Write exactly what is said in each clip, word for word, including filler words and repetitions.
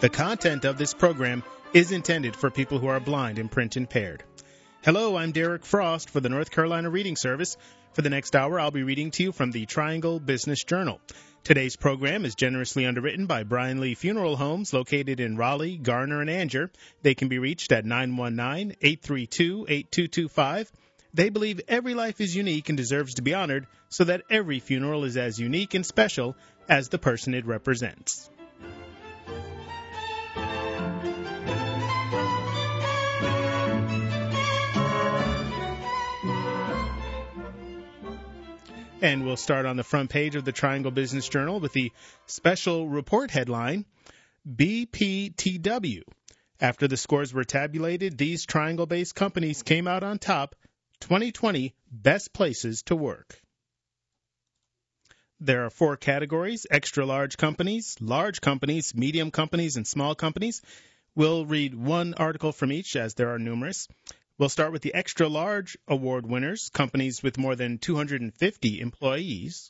The content of this program is intended for people who are blind and print impaired. Hello, I'm Derek Frost for the North Carolina Reading Service. For the next hour, I'll be reading to you from the Triangle Business Journal. Today's program is generously underwritten by Brian Lee Funeral Homes located in Raleigh, Garner, and Angier. They can be reached at nine one nine, eight three two, eight two two five. They believe every life is unique and deserves to be honored, so that every funeral is as unique and special as the person it represents. And we'll start on the front page of the Triangle Business Journal with the special report headline, B P T W. After the scores were tabulated, these Triangle-based companies came out on top, twenty twenty Best Places to Work. There are four categories: extra-large companies, large companies, medium companies, and small companies. We'll read one article from each, as there are numerous. We'll start with the extra-large award winners, companies with more than two hundred fifty employees.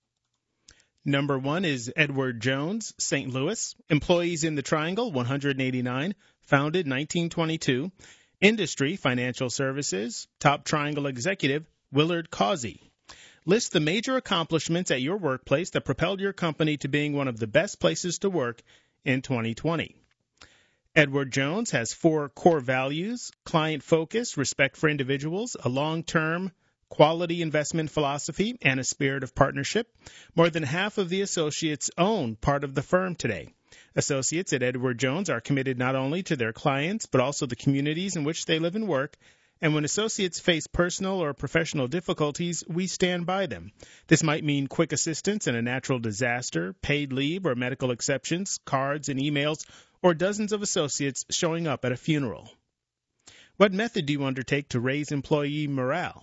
Number one is Edward Jones, Saint Louis. Employees in the Triangle, one hundred eighty-nine. Founded nineteen twenty-two. Industry, financial services. Top Triangle executive, Willard Causey. List the major accomplishments at your workplace that propelled your company to being one of the best places to work in twenty twenty. Edward Jones has four core values: client focus, respect for individuals, a long-term quality investment philosophy, and a spirit of partnership. More than half of the associates own part of the firm today. Associates at Edward Jones are committed not only to their clients, but also the communities in which they live and work. And when associates face personal or professional difficulties, we stand by them. This might mean quick assistance in a natural disaster, paid leave or medical exceptions, cards and emails, or dozens of associates showing up at a funeral. What method do you undertake to raise employee morale?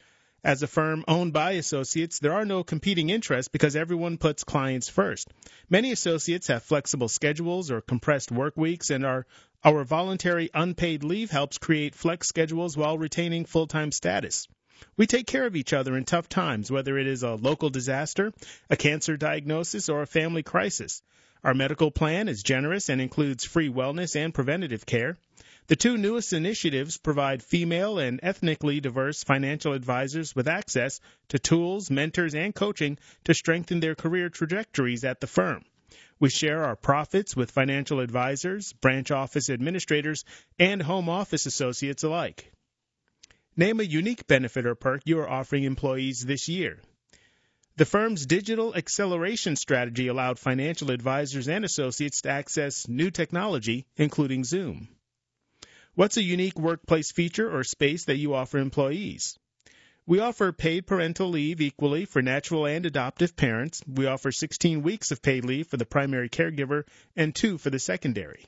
As a firm owned by associates, there are no competing interests because everyone puts clients first. Many associates have flexible schedules or compressed work weeks, and our, our voluntary unpaid leave helps create flex schedules while retaining full-time status. We take care of each other in tough times, whether it is a local disaster, a cancer diagnosis, or a family crisis. Our medical plan is generous and includes free wellness and preventative care. The two newest initiatives provide female and ethnically diverse financial advisors with access to tools, mentors, and coaching to strengthen their career trajectories at the firm. We share our profits with financial advisors, branch office administrators, and home office associates alike. Name a unique benefit or perk you are offering employees this year. The firm's digital acceleration strategy allowed financial advisors and associates to access new technology, including Zoom. What's a unique workplace feature or space that you offer employees? We offer paid parental leave equally for natural and adoptive parents. We offer sixteen weeks of paid leave for the primary caregiver and two for the secondary.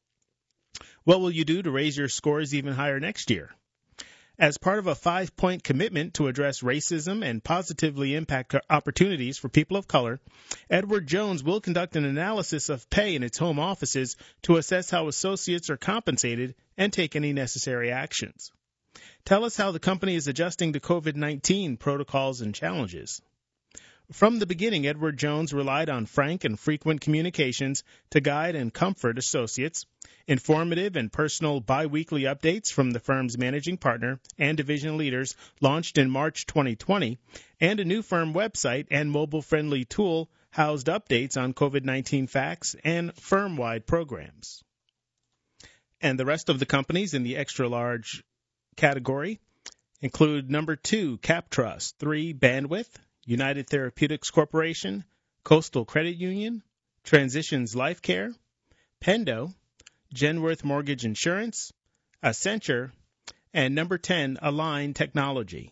What will you do to raise your scores even higher next year? As part of a five-point commitment to address racism and positively impact opportunities for people of color, Edward Jones will conduct an analysis of pay in its home offices to assess how associates are compensated and take any necessary actions. Tell us how the company is adjusting to COVID nineteen protocols and challenges. From the beginning, Edward Jones relied on frank and frequent communications to guide and comfort associates. Informative and personal biweekly updates from the firm's managing partner and division leaders launched in March twenty twenty, and a new firm website and mobile-friendly tool housed updates on COVID nineteen facts and firm-wide programs. And the rest of the companies in the extra-large category include number two, CapTrust, three, Bandwidth, United Therapeutics Corporation, Coastal Credit Union, Transitions Life Care, Pendo, Genworth Mortgage Insurance, Accenture, and number ten, Align Technology.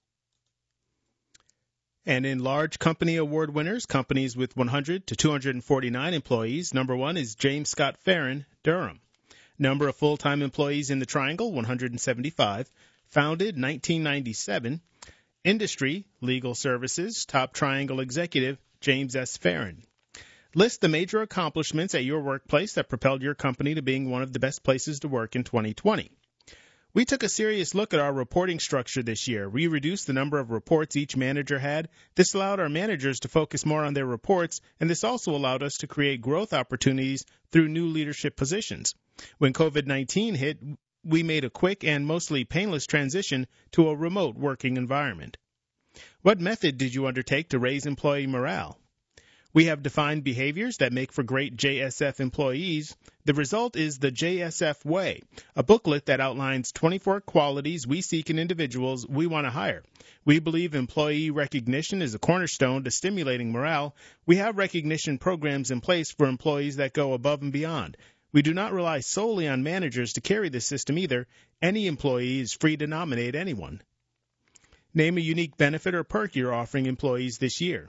And in large company award winners, companies with one hundred to two hundred forty-nine employees, number one is James Scott Farron, Durham. Number of full-time employees in the Triangle, one hundred seventy-five. Founded nineteen ninety-seven. Industry, legal services, Top Triangle executive, James S. Farron. List the major accomplishments at your workplace that propelled your company to being one of the best places to work in twenty twenty. We took a serious look at our reporting structure this year. We reduced the number of reports each manager had. This allowed our managers to focus more on their reports, and this also allowed us to create growth opportunities through new leadership positions. When COVID nineteen hit, we made a quick and mostly painless transition to a remote working environment. What method did you undertake to raise employee morale? We have defined behaviors that make for great J S F employees. The result is the J S F Way, a booklet that outlines twenty-four qualities we seek in individuals we want to hire. We believe employee recognition is a cornerstone to stimulating morale. We have recognition programs in place for employees that go above and beyond. We do not rely solely on managers to carry this system either. Any employee is free to nominate anyone. Name a unique benefit or perk you're offering employees this year.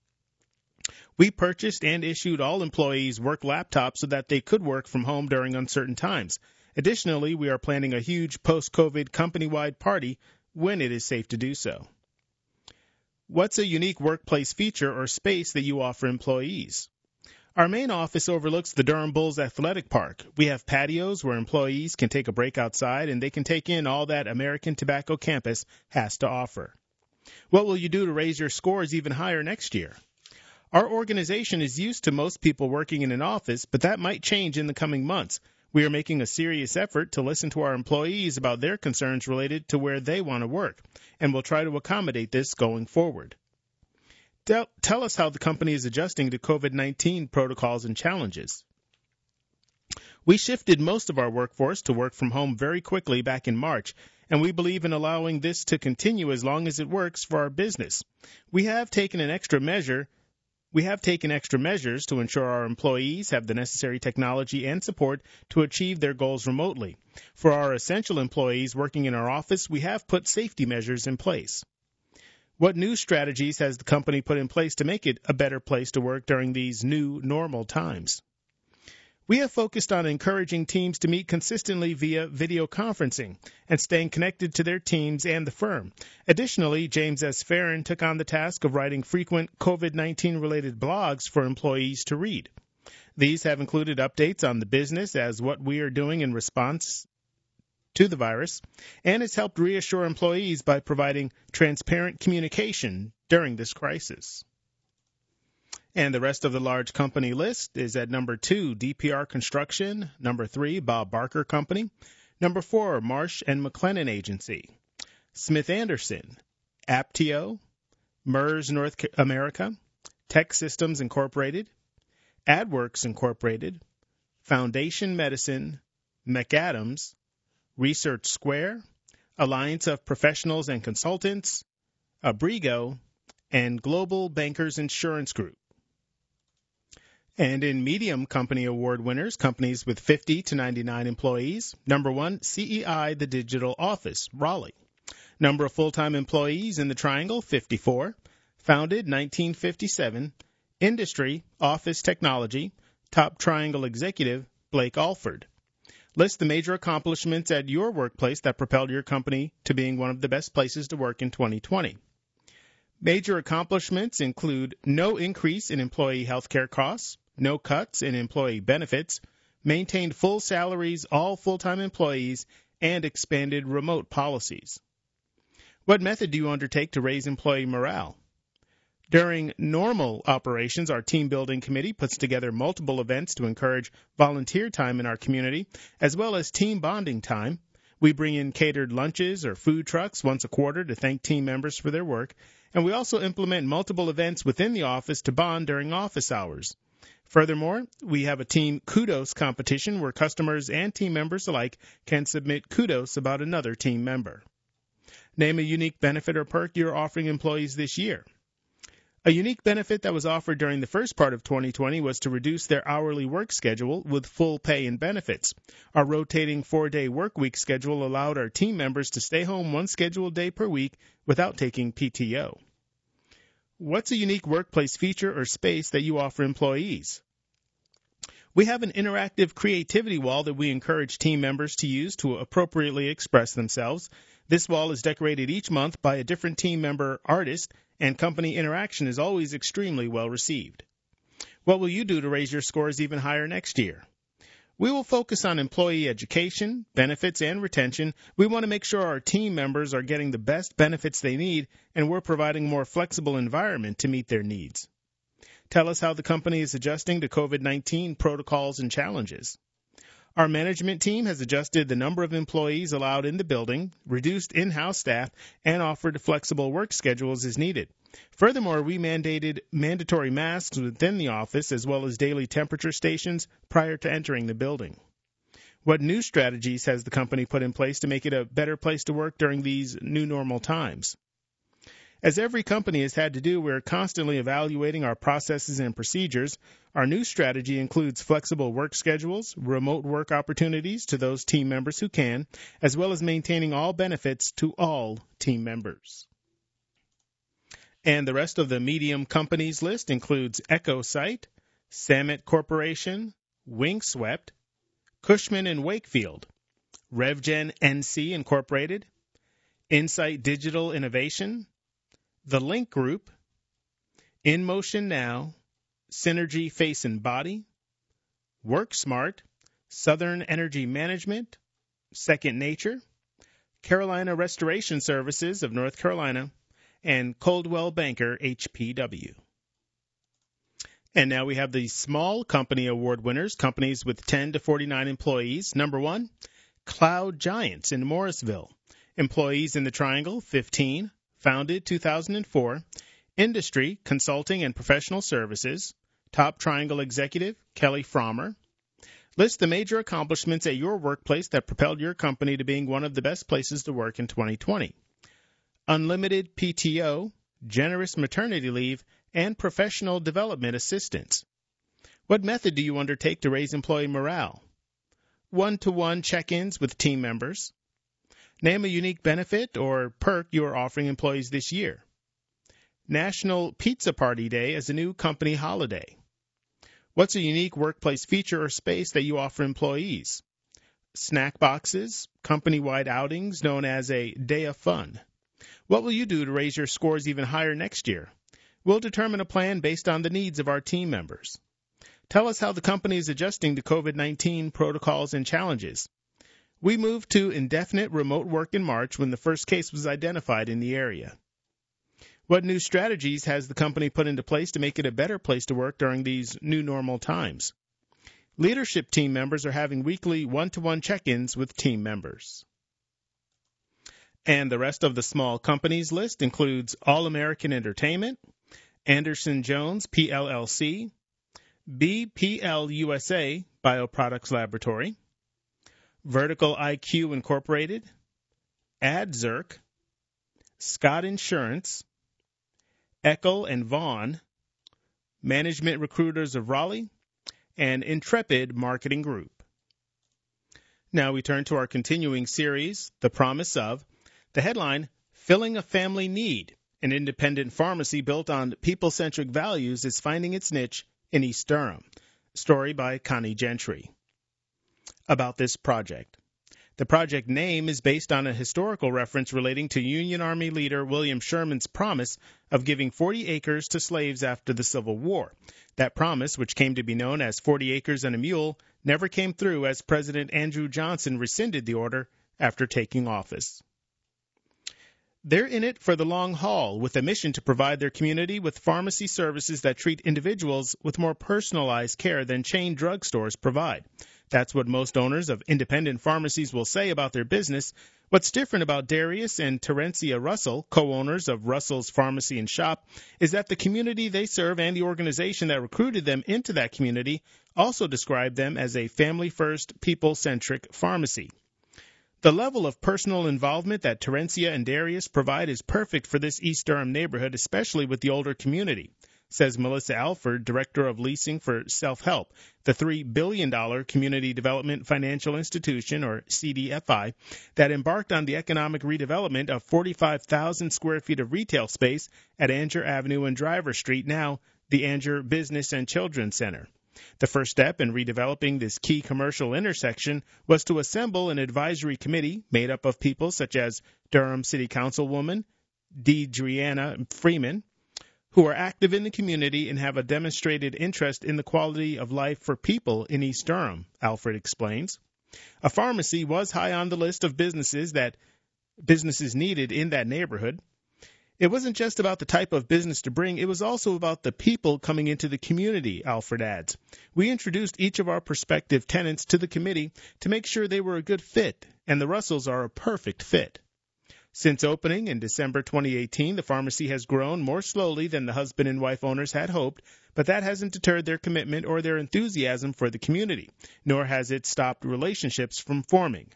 We purchased and issued all employees work laptops so that they could work from home during uncertain times. Additionally, we are planning a huge post-COVID company-wide party when it is safe to do so. What's a unique workplace feature or space that you offer employees? Our main office overlooks the Durham Bulls Athletic Park. We have patios where employees can take a break outside and they can take in all that American Tobacco campus has to offer. What will you do to raise your scores even higher next year? Our organization is used to most people working in an office, but that might change in the coming months. We are making a serious effort to listen to our employees about their concerns related to where they want to work, and we'll try to accommodate this going forward. Tell, tell us how the company is adjusting to COVID nineteen protocols and challenges. We shifted most of our workforce to work from home very quickly back in March, and we believe in allowing this to continue as long as it works for our business. We have taken an extra measure We have taken extra measures to ensure our employees have the necessary technology and support to achieve their goals remotely. For our essential employees working in our office, we have put safety measures in place. What new strategies has the company put in place to make it a better place to work during these new normal times? We have focused on encouraging teams to meet consistently via video conferencing and staying connected to their teams and the firm. Additionally, James S. Farron took on the task of writing frequent COVID nineteen related blogs for employees to read. These have included updates on the business as what we are doing in response to the virus, and has helped reassure employees by providing transparent communication during this crisis. And the rest of the large company list is at number two, D P R Construction, number three, Bob Barker Company, number four, Marsh and McLennan Agency, Smith Anderson, Aptio, MERS North America, Tech Systems Incorporated, AdWorks Incorporated, Foundation Medicine, McAdams, Research Square, Alliance of Professionals and Consultants, Abrigo, and Global Bankers Insurance Group. And in medium company award winners, companies with fifty to ninety-nine employees, number one, C E I, the Digital Office, Raleigh. Number of full-time employees in the Triangle, fifty-four. Founded nineteen fifty-seven. Industry, Office Technology. Top Triangle Executive, Blake Alford. List the major accomplishments at your workplace that propelled your company to being one of the best places to work in twenty twenty. Major accomplishments include no increase in employee health care costs, no cuts in employee benefits, maintained full salaries all full-time employees, and expanded remote policies. What method do you undertake to raise employee morale? During normal operations, our team building committee puts together multiple events to encourage volunteer time in our community, as well as team bonding time. We bring in catered lunches or food trucks once a quarter to thank team members for their work, and we also implement multiple events within the office to bond during office hours. Furthermore, we have a team kudos competition where customers and team members alike can submit kudos about another team member. Name a unique benefit or perk you're offering employees this year. A unique benefit that was offered during the first part of twenty twenty was to reduce their hourly work schedule with full pay and benefits. Our rotating four-day work week schedule allowed our team members to stay home one scheduled day per week without taking P T O. What's a unique workplace feature or space that you offer employees? We have an interactive creativity wall that we encourage team members to use to appropriately express themselves. This wall is decorated each month by a different team member artist, and company interaction is always extremely well received. What will you do to raise your scores even higher next year? We will focus on employee education, benefits, and retention. We want to make sure our team members are getting the best benefits they need, and we're providing a more flexible environment to meet their needs. Tell us how the company is adjusting to COVID nineteen protocols and challenges. Our management team has adjusted the number of employees allowed in the building, reduced in-house staff, and offered flexible work schedules as needed. Furthermore, we mandated mandatory masks within the office as well as daily temperature stations prior to entering the building. What new strategies has the company put in place to make it a better place to work during these new normal times? As every company has had to do, we're constantly evaluating our processes and procedures. Our new strategy includes flexible work schedules, remote work opportunities to those team members who can, as well as maintaining all benefits to all team members. And the rest of the medium companies list includes EchoSite, Samet Corporation, Windswept, Cushman and Wakefield, RevGen N C Incorporated, Insight Digital Innovation, The Link Group, InMotion Now, Synergy Face and Body, WorkSmart, Southern Energy Management, Second Nature, Carolina Restoration Services of North Carolina, and Coldwell Banker H P W. And now we have the Small Company Award winners, companies with ten to forty-nine employees. Number one, Cloud Giants in Morrisville. Employees in the Triangle, fifteen. Founded two thousand four. Industry, Consulting and Professional Services. Top Triangle Executive, Kelly Frommer. List the major accomplishments at your workplace that propelled your company to being one of the best places to work in twenty twenty. Unlimited P T O, generous maternity leave, and professional development assistance. What method do you undertake to raise employee morale? One-to-one check-ins with team members. Name a unique benefit or perk you are offering employees this year. National Pizza Party Day as a new company holiday. What's a unique workplace feature or space that you offer employees? Snack boxes, company-wide outings known as a Day of Fun. What will you do to raise your scores even higher next year? We'll determine a plan based on the needs of our team members. Tell us how the company is adjusting to COVID nineteen protocols and challenges. We moved to indefinite remote work in March when the first case was identified in the area. What new strategies has the company put into place to make it a better place to work during these new normal times? Leadership team members are having weekly one-to-one check-ins with team members. And the rest of the small companies list includes All American Entertainment, Anderson Jones, P L L C, B P L U S A, Bioproducts Laboratory, Vertical I Q Incorporated, AdZerk, Scott Insurance, Eckel and Vaughn, Management Recruiters of Raleigh, and Intrepid Marketing Group. Now we turn to our continuing series, The Promise of. The headline, Filling a Family Need, an independent pharmacy built on people-centric values is finding its niche in East Durham. Story by Connie Gentry. About this project. The project name is based on a historical reference relating to Union Army leader William Sherman's promise of giving forty acres to slaves after the Civil War. That promise, which came to be known as forty acres and a mule, never came through as President Andrew Johnson rescinded the order after taking office. They're in it for the long haul, with a mission to provide their community with pharmacy services that treat individuals with more personalized care than chain drugstores provide. That's what most owners of independent pharmacies will say about their business. What's different about Darius and Terencia Russell, co-owners of Russell's Pharmacy and Shop, is that the community they serve and the organization that recruited them into that community also describe them as a family-first, people-centric pharmacy. The level of personal involvement that Terencia and Darius provide is perfect for this East Durham neighborhood, especially with the older community, says Melissa Alford, Director of Leasing for Self-Help, the three billion dollars Community Development Financial Institution, or C D F I, that embarked on the economic redevelopment of forty-five thousand square feet of retail space at Anger Avenue and Driver Street, now the Anger Business and Children's Center. The first step in redeveloping this key commercial intersection was to assemble an advisory committee made up of people such as Durham City Councilwoman Deidreana Freeman, who are active in the community and have a demonstrated interest in the quality of life for people in East Durham, Alfred explains. A pharmacy was high on the list of businesses that businesses needed in that neighborhood. It wasn't just about the type of business to bring, it was also about the people coming into the community, Alfred adds. We introduced each of our prospective tenants to the committee to make sure they were a good fit, and the Russells are a perfect fit. Since opening in December twenty eighteen, the pharmacy has grown more slowly than the husband and wife owners had hoped, but that hasn't deterred their commitment or their enthusiasm for the community, nor has it stopped relationships from forming.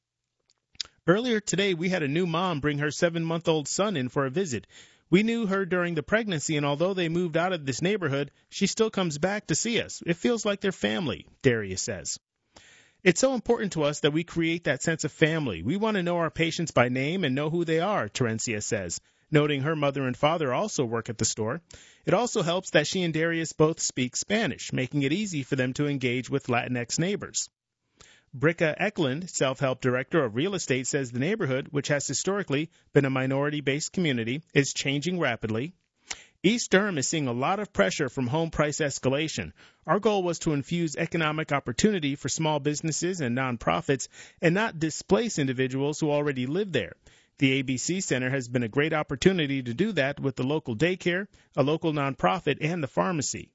Earlier today, we had a new mom bring her seven-month-old son in for a visit. We knew her during the pregnancy, and although they moved out of this neighborhood, she still comes back to see us. It feels like they're family, Darius says. It's so important to us that we create that sense of family. We want to know our patients by name and know who they are, Terencia says, noting her mother and father also work at the store. It also helps that she and Darius both speak Spanish, making it easy for them to engage with Latinx neighbors. Bricka Eklund, self-help director of real estate, says the neighborhood, which has historically been a minority-based community, is changing rapidly. East Durham is seeing a lot of pressure from home price escalation. Our goal was to infuse economic opportunity for small businesses and nonprofits and not displace individuals who already live there. The A B C Center has been a great opportunity to do that with the local daycare, a local nonprofit, and the pharmacy.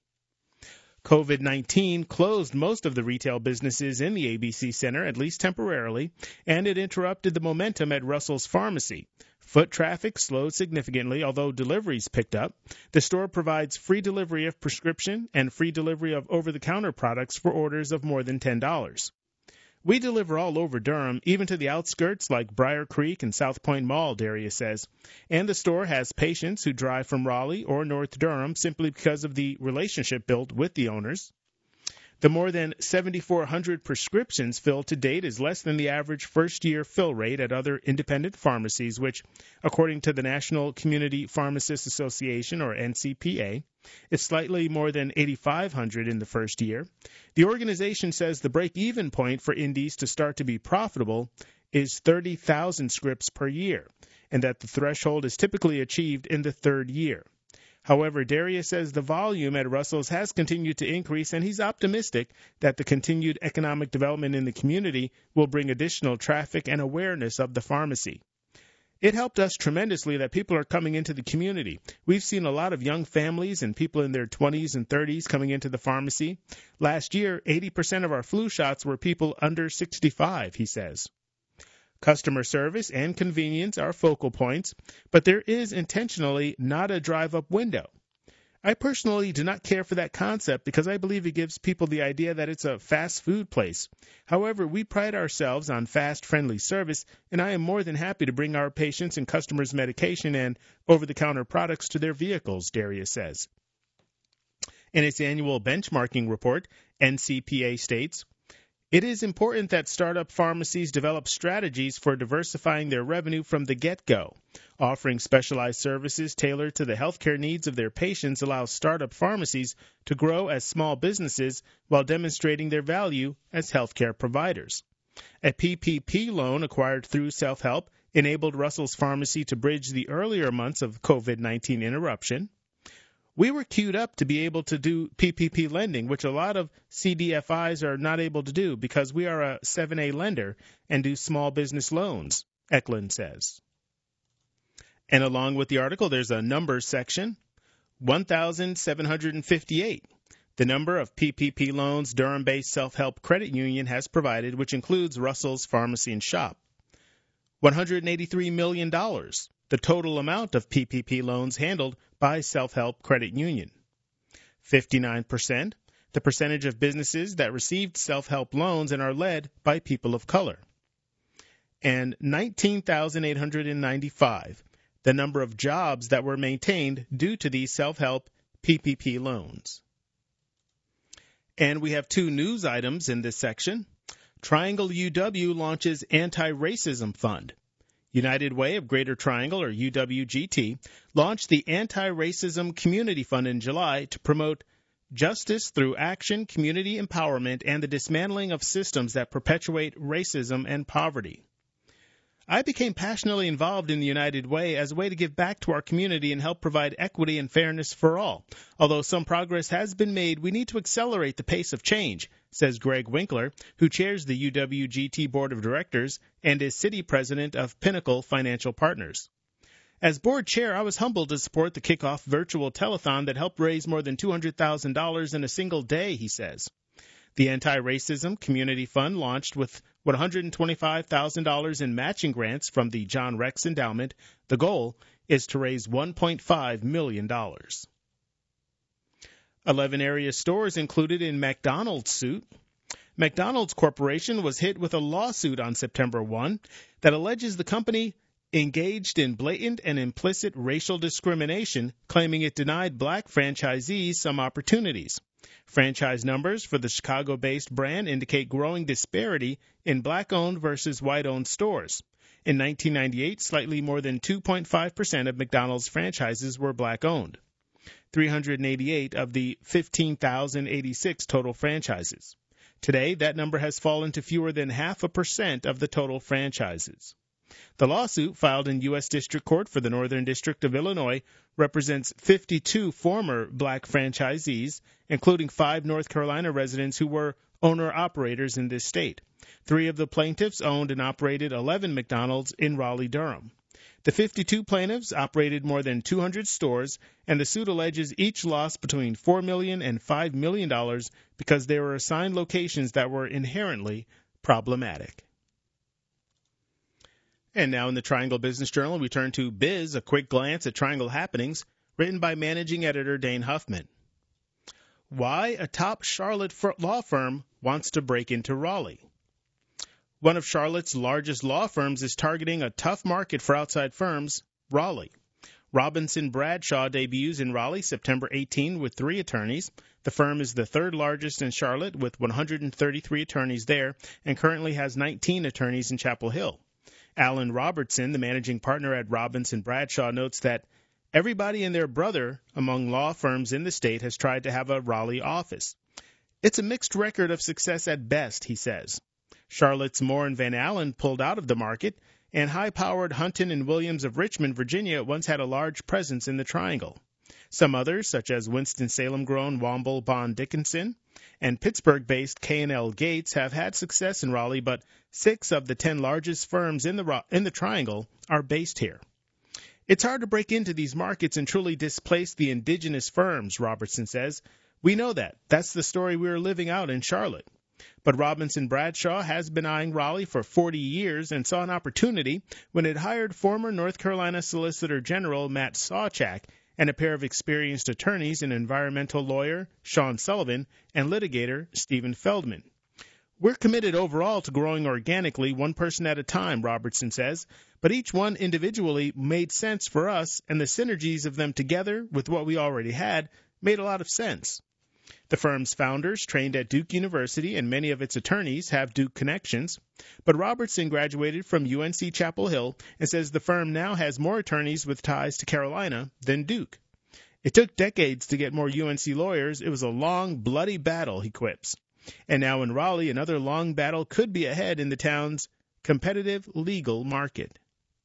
COVID nineteen closed most of the retail businesses in the A B C Center, at least temporarily, and it interrupted the momentum at Russell's Pharmacy. Foot traffic slowed significantly, although deliveries picked up. The store provides free delivery of prescription and free delivery of over-the-counter products for orders of more than ten dollars. We deliver all over Durham, even to the outskirts like Briar Creek and South Point Mall, Darius says. And the store has patients who drive from Raleigh or North Durham simply because of the relationship built with the owners. The more than seven thousand four hundred prescriptions filled to date is less than the average first-year fill rate at other independent pharmacies, which, according to the National Community Pharmacists Association, or N C P A, is slightly more than eight thousand five hundred in the first year. The organization says the break-even point for indies to start to be profitable is thirty thousand scripts per year, and that the threshold is typically achieved in the third year. However, Darius says the volume at Russell's has continued to increase, and he's optimistic that the continued economic development in the community will bring additional traffic and awareness of the pharmacy. It helped us tremendously that people are coming into the community. We've seen a lot of young families and people in their twenties and thirties coming into the pharmacy. Last year, eighty percent of our flu shots were people under sixty-five, he says. Customer service and convenience are focal points, but there is intentionally not a drive-up window. I personally do not care for that concept because I believe it gives people the idea that it's a fast food place. However, we pride ourselves on fast, friendly service, and I am more than happy to bring our patients and customers medication and over-the-counter products to their vehicles, Darius says. In its annual benchmarking report, N C P A states, it is important that startup pharmacies develop strategies for diversifying their revenue from the get-go. Offering specialized services tailored to the healthcare needs of their patients allows startup pharmacies to grow as small businesses while demonstrating their value as healthcare providers. A P P P loan acquired through Self-Help enabled Russell's Pharmacy to bridge the earlier months of COVID nineteen interruption. We were queued up to be able to do P P P lending, which a lot of C D F Is are not able to do because we are a seven A lender and do small business loans, Eklund says. And along with the article, there's a numbers section, one thousand seven hundred fifty-eight. The number of P P P loans Durham-based Self-Help Credit Union has provided, which includes Russell's Pharmacy and Shop. one hundred eighty-three million dollars. The total amount of P P P loans handled by Self-Help Credit Union. fifty-nine percent, the percentage of businesses that received self-help loans and are led by people of color. And nineteen thousand eight hundred ninety-five, the number of jobs that were maintained due to these self-help P P P loans. And we have two news items in this section. Triangle U W launches Anti-Racism Fund. United Way of Greater Triangle, or U W G T, launched the Anti-Racism Community Fund in July to promote justice through action, community empowerment, and the dismantling of systems that perpetuate racism and poverty. I became passionately involved in the United Way as a way to give back to our community and help provide equity and fairness for all. Although some progress has been made, we need to accelerate the pace of change, says Greg Winkler, who chairs the U W G T Board of Directors and is city president of Pinnacle Financial Partners. As board chair, I was humbled to support the kickoff virtual telethon that helped raise more than two hundred thousand dollars in a single day, he says. The Anti-Racism Community Fund launched with one hundred twenty-five thousand dollars in matching grants from the John Rex Endowment. The goal is to raise one point five million dollars. Eleven area stores included in McDonald's suit. McDonald's Corporation was hit with a lawsuit on September first that alleges the company engaged in blatant and implicit racial discrimination, claiming it denied black franchisees some opportunities. Franchise numbers for the Chicago-based brand indicate growing disparity in black-owned versus white-owned stores. In nineteen ninety-eight, slightly more than two point five percent of McDonald's franchises were black-owned. three hundred eighty-eight of the fifteen thousand eighty-six total franchises. Today, that number has fallen to fewer than half a percent of the total franchises. The lawsuit, filed in U S District Court for the Northern District of Illinois, represents fifty-two former black franchisees, including five North Carolina residents who were owner-operators in this state. Three of the plaintiffs owned and operated eleven McDonald's in Raleigh-Durham. The fifty-two plaintiffs operated more than two hundred stores, and the suit alleges each lost between four million dollars and five million dollars because they were assigned locations that were inherently problematic. And now in the Triangle Business Journal, we turn to Biz, a quick glance at Triangle happenings, written by managing editor Dane Huffman. Why a top Charlotte law firm wants to break into Raleigh. One of Charlotte's largest law firms is targeting a tough market for outside firms, Raleigh. Robinson Bradshaw debuts in Raleigh September eighteenth with three attorneys. The firm is the third largest in Charlotte with one hundred thirty-three attorneys there and currently has nineteen attorneys in Chapel Hill. Alan Robertson, the managing partner at Robinson Bradshaw, notes that everybody and their brother among law firms in the state has tried to have a Raleigh office. It's a mixed record of success at best, he says. Charlotte's Moore and Van Allen pulled out of the market, and high-powered Hunton and Williams of Richmond, Virginia, once had a large presence in the Triangle. Some others, such as Winston-Salem-grown Womble Bond Dickinson and Pittsburgh-based K and L Gates, have had success in Raleigh, but six of the ten largest firms in the in the Triangle are based here. It's hard to break into these markets and truly displace the indigenous firms, Robertson says. We know that. That's the story we are living out in Charlotte. But Robinson Bradshaw has been eyeing Raleigh for forty years and saw an opportunity when it hired former North Carolina Solicitor General Matt Sawchak and a pair of experienced attorneys, an environmental lawyer, Sean Sullivan, and litigator, Stephen Feldman. We're committed overall to growing organically, one person at a time, Robertson says, but each one individually made sense for us, and the synergies of them together with what we already had made a lot of sense. The firm's founders trained at Duke University, and many of its attorneys have Duke connections. But Robertson graduated from U N C Chapel Hill and says the firm now has more attorneys with ties to Carolina than Duke. It took decades to get more U N C lawyers. It was a long, bloody battle, he quips. And now in Raleigh, another long battle could be ahead in the town's competitive legal market.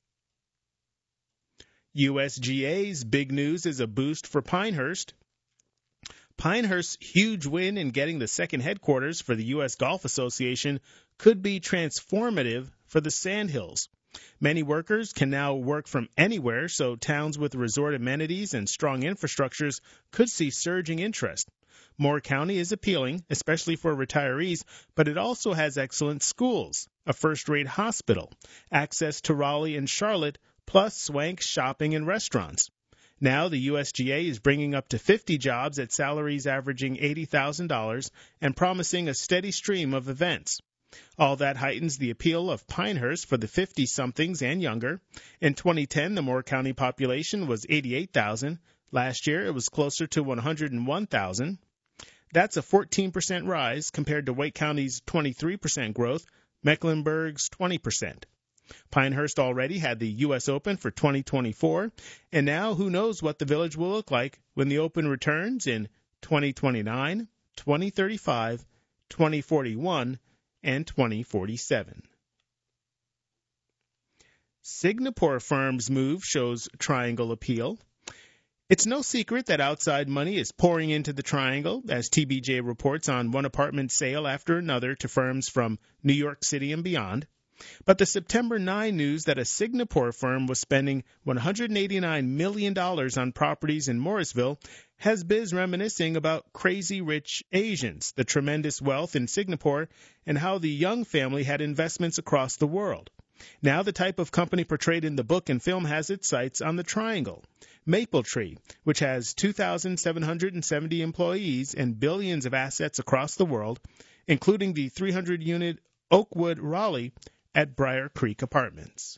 U S G A's big news is a boost for Pinehurst. Pinehurst's huge win in getting the second headquarters for the U S Golf Association could be transformative for the Sandhills. Many workers can now work from anywhere, so towns with resort amenities and strong infrastructures could see surging interest. Moore County is appealing, especially for retirees, but it also has excellent schools, a first-rate hospital, access to Raleigh and Charlotte, plus swank shopping and restaurants. Now the U S G A is bringing up to fifty jobs at salaries averaging eighty thousand dollars and promising a steady stream of events. All that heightens the appeal of Pinehurst for the fifty-somethings and younger. In twenty ten, the Moore County population was eighty-eight thousand. Last year, it was closer to one hundred one thousand. That's a fourteen percent rise compared to Wake County's twenty-three percent growth, Mecklenburg's twenty percent. Pinehurst already had the U S Open for twenty twenty-four, and now who knows what the village will look like when the Open returns in twenty twenty-nine, twenty thirty-five, twenty forty-one, and twenty forty-seven. Singapore firm's move shows triangle appeal. It's no secret that outside money is pouring into the triangle, as T B J reports on one apartment sale after another to firms from New York City and beyond. But the September ninth news that a Singapore firm was spending one hundred eighty-nine million dollars on properties in Morrisville has biz reminiscing about crazy rich Asians, the tremendous wealth in Singapore, and how the Young family had investments across the world. Now the type of company portrayed in the book and film has its sights on the triangle. Mapletree, which has two thousand seven hundred seventy employees and billions of assets across the world, including the three hundred unit Oakwood Raleigh at Briar Creek Apartments.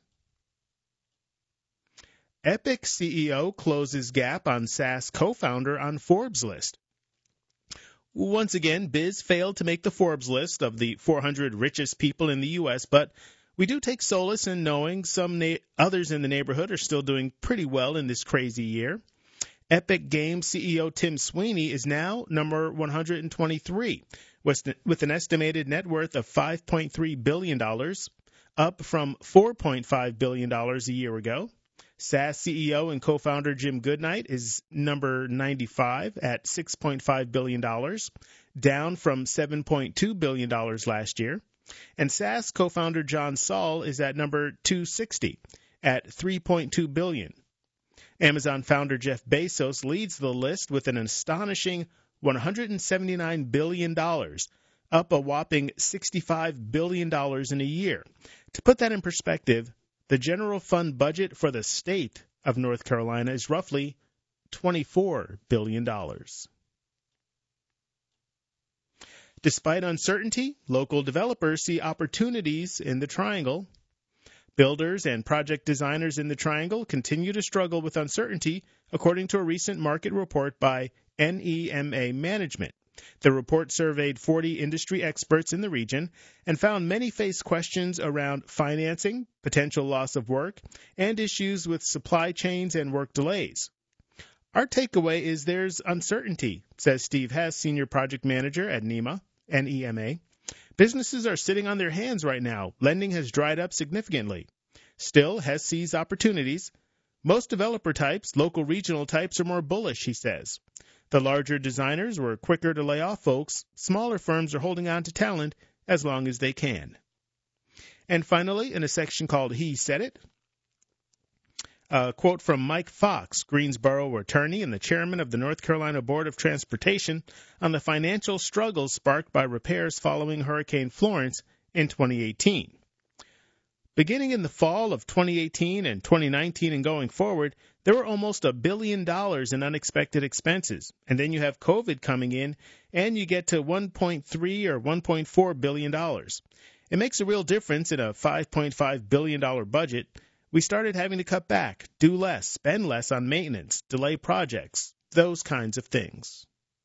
Epic C E O closes gap on SaaS co-founder on Forbes list. Once again, Biz failed to make the Forbes list of the four hundred richest people in the U S, but we do take solace in knowing some na- others in the neighborhood are still doing pretty well in this crazy year. Epic Games C E O Tim Sweeney is now number one hundred twenty-three, with, with an estimated net worth of five point three billion dollars, up from four point five billion dollars a year ago. SaaS C E O and co-founder Jim Goodnight is number ninety-five at six point five billion dollars, down from seven point two billion dollars last year. And SaaS co-founder John Saul is at number two hundred sixty at three point two billion dollars. Amazon founder Jeff Bezos leads the list with an astonishing one hundred seventy-nine billion dollars, up a whopping sixty-five billion dollars in a year. To put that in perspective, the general fund budget for the state of North Carolina is roughly twenty-four billion dollars. Despite uncertainty, local developers see opportunities in the Triangle. Builders and project designers in the Triangle continue to struggle with uncertainty, according to a recent market report by N E M A Management. The report surveyed forty industry experts in the region and found many face questions around financing, potential loss of work, and issues with supply chains and work delays. Our takeaway is there's uncertainty, says Steve Hess, Senior Project Manager at N E M A. N E M A. Businesses are sitting on their hands right now. Lending has dried up significantly. Still, Hess sees opportunities. Most developer types, local regional types, are more bullish, he says. The larger designers were quicker to lay off folks. Smaller firms are holding on to talent as long as they can. And finally, in a section called He Said It, a quote from Mike Fox, Greensboro attorney and the chairman of the North Carolina Board of Transportation, on the financial struggles sparked by repairs following Hurricane Florence in twenty eighteen. Beginning in the fall of twenty eighteen and twenty nineteen and going forward, there were almost a billion dollars in unexpected expenses. And then you have COVID coming in, and you get to one point three or one point four billion dollars. It makes a real difference in a five point five billion dollars budget. We started having to cut back, do less, spend less on maintenance, delay projects, those kinds of things.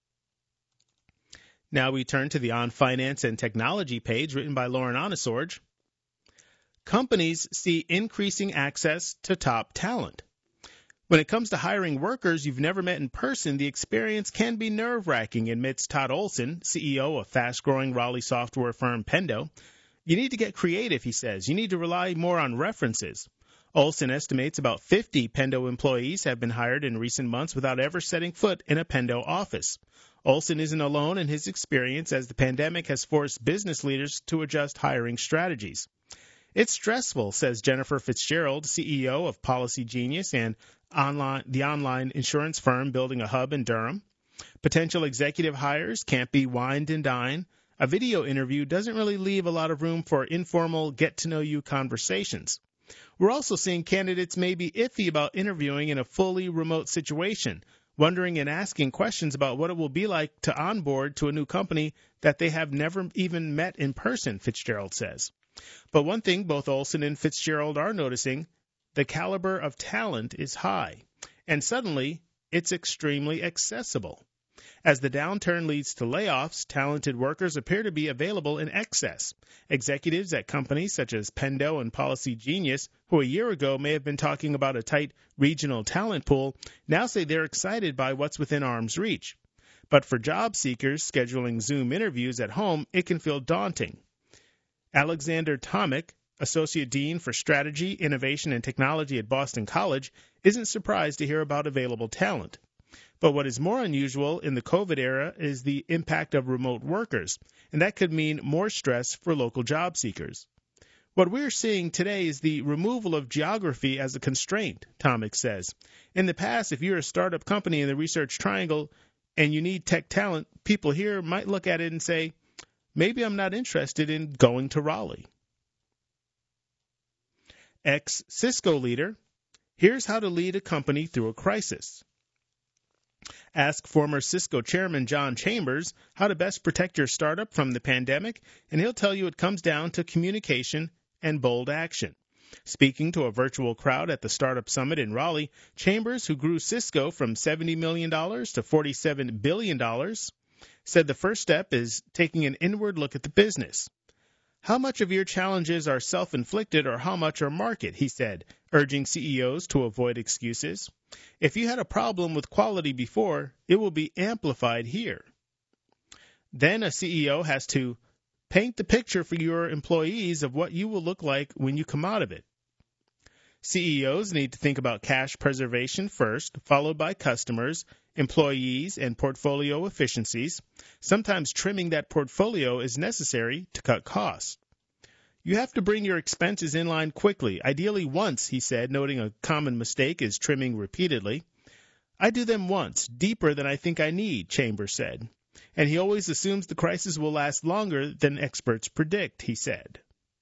Now we turn to the On Finance and Technology page written by Lauren Onesorge. Companies see increasing access to top talent. When it comes to hiring workers you've never met in person, the experience can be nerve-wracking, admits Todd Olson, C E O of fast-growing Raleigh software firm Pendo. You need to get creative, he says. You need to rely more on references. Olson estimates about fifty Pendo employees have been hired in recent months without ever setting foot in a Pendo office. Olson isn't alone in his experience, as the pandemic has forced business leaders to adjust hiring strategies. It's stressful, says Jennifer Fitzgerald, C E O of Policy Genius and online, the online insurance firm building a hub in Durham. Potential executive hires can't be wined and dine. A video interview doesn't really leave a lot of room for informal get-to-know-you conversations. We're also seeing candidates may be iffy about interviewing in a fully remote situation, wondering and asking questions about what it will be like to onboard to a new company that they have never even met in person, Fitzgerald says. But one thing both Olson and Fitzgerald are noticing, the caliber of talent is high, and suddenly it's extremely accessible. As the downturn leads to layoffs, talented workers appear to be available in excess. Executives at companies such as Pendo and Policy Genius, who a year ago may have been talking about a tight regional talent pool, now say they're excited by what's within arm's reach. But for job seekers scheduling Zoom interviews at home, it can feel daunting. Alexander Tomic, Associate Dean for Strategy, Innovation, and Technology at Boston College, isn't surprised to hear about available talent. But what is more unusual in the COVID era is the impact of remote workers, and that could mean more stress for local job seekers. What we're seeing today is the removal of geography as a constraint, Tomic says. In the past, if you're a startup company in the Research Triangle and you need tech talent, people here might look at it and say, maybe I'm not interested in going to Raleigh. Ex-Cisco leader, here's how to lead a company through a crisis. Ask former Cisco chairman John Chambers how to best protect your startup from the pandemic, and he'll tell you it comes down to communication and bold action. Speaking to a virtual crowd at the Startup Summit in Raleigh, Chambers, who grew Cisco from seventy million dollars to forty-seven billion dollars, said the first step is taking an inward look at the business. How much of your challenges are self-inflicted or how much are market, he said, urging C E Os to avoid excuses. If you had a problem with quality before, it will be amplified here. Then a C E O has to paint the picture for your employees of what you will look like when you come out of it. C E Os need to think about cash preservation first, followed by customers, employees, and portfolio efficiencies. Sometimes trimming that portfolio is necessary to cut costs. You have to bring your expenses in line quickly, ideally once, he said, noting a common mistake is trimming repeatedly. I do them once, deeper than I think I need, Chambers said. And he always assumes the crisis will last longer than experts predict, he said.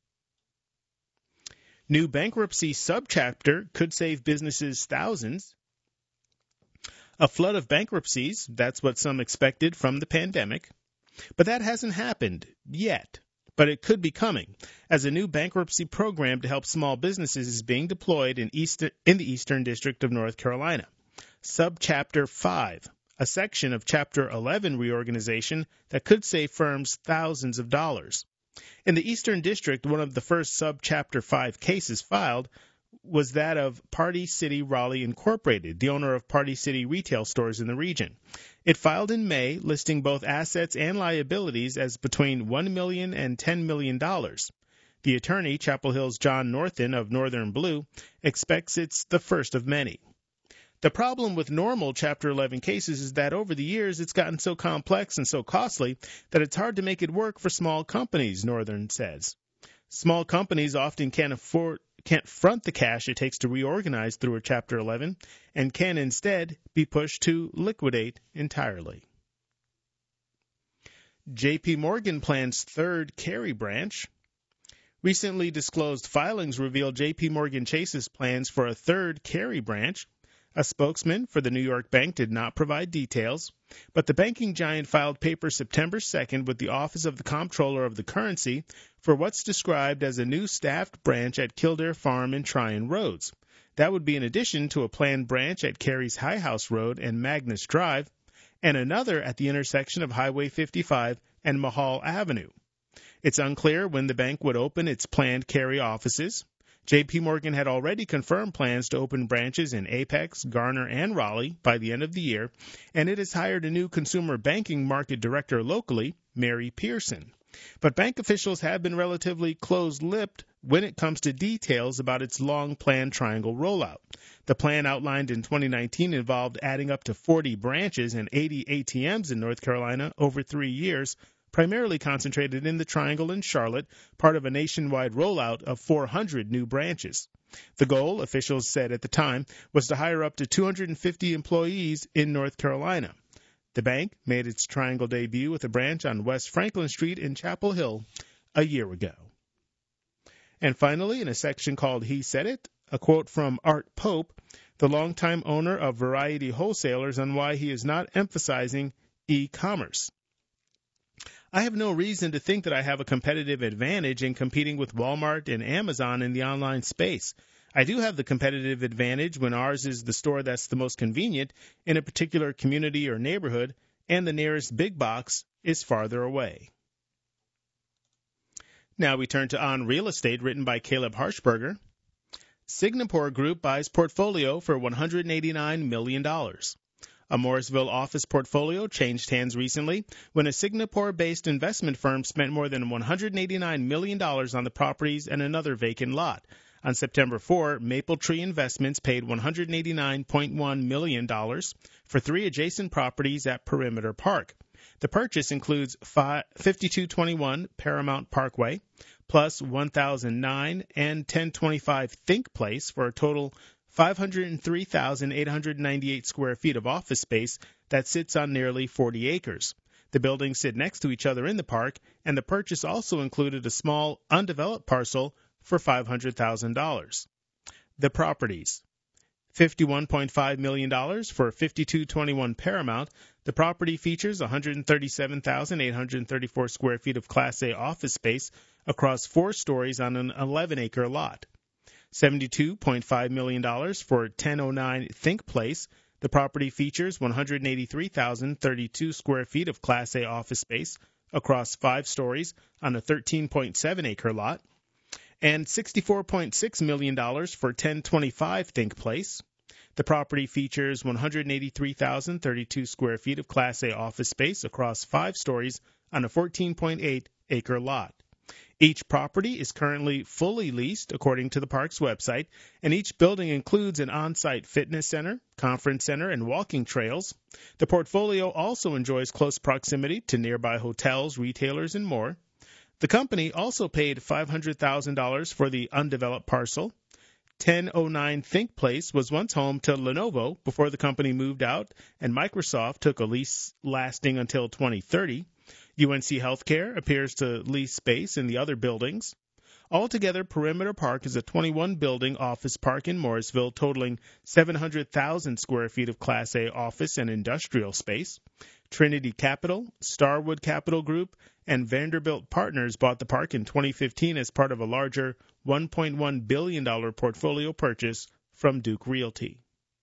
New bankruptcy subchapter could save businesses thousands. A flood of bankruptcies, that's what some expected from the pandemic. But that hasn't happened yet. But it could be coming, as a new bankruptcy program to help small businesses is being deployed in, Eastern, in the Eastern District of North Carolina. Subchapter five, a section of Chapter eleven reorganization that could save firms thousands of dollars. In the Eastern District, one of the first Subchapter five cases filed was that of Party City Raleigh Incorporated, the owner of Party City retail stores in the region. It filed in May, listing both assets and liabilities as between one million dollars and ten million dollars. The attorney, Chapel Hill's John Northen of Northern Blue, expects it's the first of many. The problem with normal Chapter eleven cases is that over the years it's gotten so complex and so costly that it's hard to make it work for small companies, Northern says. Small companies often can't afford can't front the cash it takes to reorganize through a Chapter eleven and can instead be pushed to liquidate entirely. J P. Morgan plans third Cary branch. Recently disclosed filings reveal J P. Morgan Chase's plans for a third Cary branch. A spokesman for the New York Bank did not provide details, but the banking giant filed papers September second with the Office of the Comptroller of the Currency for what's described as a new staffed branch at Kildare Farm and Tryon Roads. That would be in addition to a planned branch at Cary's High House Road and Magnus Drive, and another at the intersection of Highway fifty-five and Mahal Avenue. It's unclear when the bank would open its planned Cary offices. J P. Morgan had already confirmed plans to open branches in Apex, Garner, and Raleigh by the end of the year, and it has hired a new consumer banking market director locally, Mary Pearson. But bank officials have been relatively close-lipped when it comes to details about its long-planned Triangle rollout. The plan outlined in twenty nineteen involved adding up to forty branches and eighty A T Ms in North Carolina over three years, primarily concentrated in the Triangle and Charlotte, part of a nationwide rollout of four hundred new branches. The goal, officials said at the time, was to hire up to two hundred fifty employees in North Carolina. The bank made its Triangle debut with a branch on West Franklin Street in Chapel Hill a year ago. And finally, in a section called He Said It, a quote from Art Pope, the longtime owner of Variety Wholesalers, on why he is not emphasizing e-commerce. I have no reason to think that I have a competitive advantage in competing with Walmart and Amazon in the online space. I do have the competitive advantage when ours is the store that's the most convenient in a particular community or neighborhood, and the nearest big box is farther away. Now we turn to On Real Estate, written by Caleb Harshberger. Signapore Group buys portfolio for one hundred eighty-nine million dollars. A Morrisville office portfolio changed hands recently when a Singapore-based investment firm spent more than one hundred eighty-nine million dollars on the properties and another vacant lot. On September fourth, Mapletree Investments paid one hundred eighty-nine point one million dollars for three adjacent properties at Perimeter Park. The purchase includes fifty-two twenty-one Paramount Parkway, plus one thousand nine and ten twenty-five Think Place for a total five hundred three thousand eight hundred ninety-eight square feet of office space that sits on nearly forty acres. The buildings sit next to each other in the park, and the purchase also included a small, undeveloped parcel for five hundred thousand dollars. The properties. fifty-one point five million dollars for fifty-two twenty-one Paramount. The property features one hundred thirty-seven thousand eight hundred thirty-four square feet of Class A office space across four stories on an eleven-acre lot. seventy-two point five million dollars for ten oh nine Think Place. The property features one hundred eighty-three thousand thirty-two square feet of Class A office space across five stories on a thirteen point seven acre lot. And sixty-four point six million dollars for ten twenty-five Think Place. The property features one hundred eighty-three thousand thirty-two square feet of Class A office space across five stories on a fourteen point eight acre lot. Each property is currently fully leased, according to the park's website, and each building includes an on-site fitness center, conference center, and walking trails. The portfolio also enjoys close proximity to nearby hotels, retailers, and more. The company also paid five hundred thousand dollars for the undeveloped parcel. ten oh nine Think Place was once home to Lenovo before the company moved out, and Microsoft took a lease lasting until twenty thirty. U N C Healthcare appears to lease space in the other buildings. Altogether, Perimeter Park is a twenty-one building office park in Morrisville totaling seven hundred thousand square feet of Class A office and industrial space. Trinity Capital, Starwood Capital Group, and Vanderbilt Partners bought the park in twenty fifteen as part of a larger one point one billion dollars portfolio purchase from Duke Realty.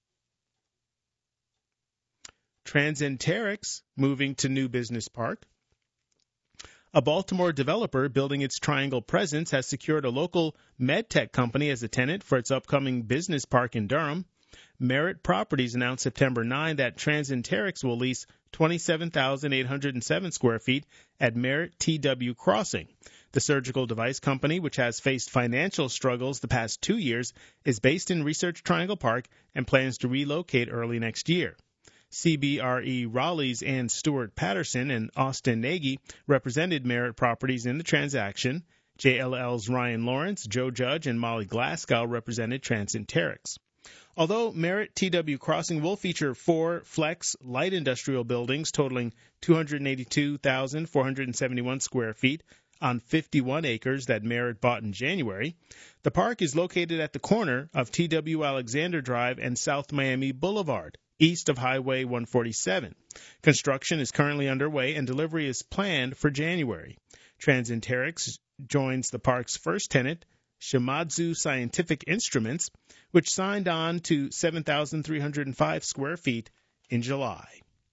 Transenterix moving to New Business Park. A Baltimore developer building its Triangle presence has secured a local medtech company as a tenant for its upcoming business park in Durham. Merit Properties announced September ninth that Transenterix will lease twenty-seven thousand eight hundred seven square feet at Merit T W Crossing. The surgical device company, which has faced financial struggles the past two years, is based in Research Triangle Park and plans to relocate early next year. C B R E Raleigh's Ann Stewart Patterson and Austin Nagy represented Merit Properties in the transaction. J L L's Ryan Lawrence, Joe Judge, and Molly Glasgow represented Transenterix. Although Merit T W Crossing will feature four flex light industrial buildings totaling two hundred eighty-two thousand four hundred seventy-one square feet on fifty-one acres that Merit bought in January, the park is located at the corner of T W Alexander Drive and South Miami Boulevard, east of Highway one forty-seven. Construction is currently underway and delivery is planned for January. Transenterix joins the park's first tenant, Shimadzu Scientific Instruments, which signed on to seven thousand three hundred five square feet in July.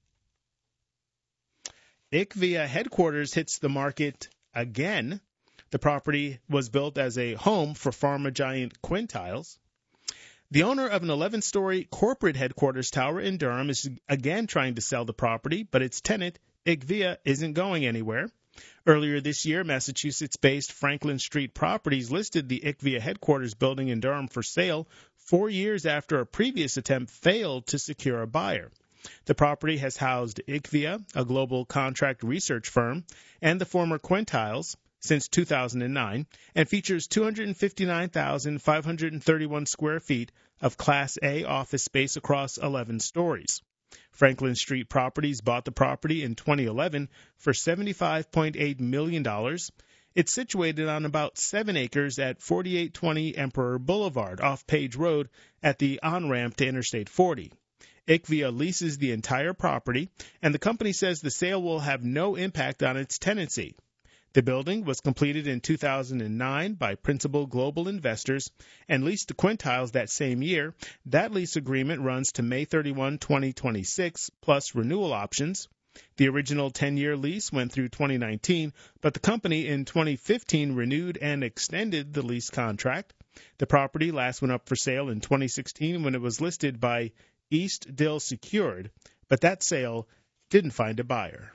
I C V I A headquarters hits the market again. The property was built as a home for pharma giant Quintiles. The owner of an eleven-story corporate headquarters tower in Durham is again trying to sell the property, but its tenant, I C V I A, isn't going anywhere. Earlier this year, Massachusetts-based Franklin Street Properties listed the I C V I A headquarters building in Durham for sale four years after a previous attempt failed to secure a buyer. The property has housed I C V I A, a global contract research firm, and the former Quintiles since two thousand nine, and features two hundred fifty-nine thousand five hundred thirty-one square feet of Class A office space across eleven stories. Franklin Street Properties bought the property in twenty eleven for seventy-five point eight million dollars. It's situated on about seven acres at forty-eight twenty Emperor Boulevard off Page Road at the on-ramp to Interstate forty. I C V I A leases the entire property, and the company says the sale will have no impact on its tenancy. The building was completed in two thousand nine by Principal Global Investors and leased to Quintiles that same year. That lease agreement runs to May thirty-first, twenty twenty-six, plus renewal options. The original ten-year lease went through twenty nineteen, but the company in twenty fifteen renewed and extended the lease contract. The property last went up for sale in twenty sixteen when it was listed by East Dill Secured. but that sale didn't find a buyer.